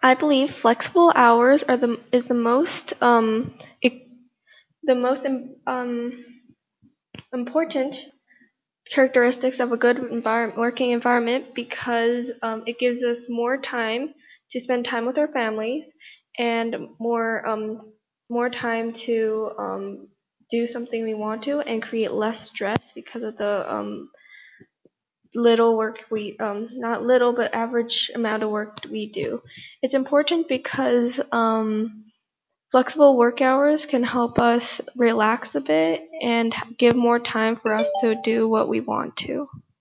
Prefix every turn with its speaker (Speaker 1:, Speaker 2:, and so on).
Speaker 1: I believe flexible hours are the most e- the most important characteristics of a good working environment because it gives us more time to spend time with our families and more time to do something we want to and create less stress because of the little work we not little but average amount of work we do. It's important because flexible work hours can help us relax a bit and give more time for us to do what we want to.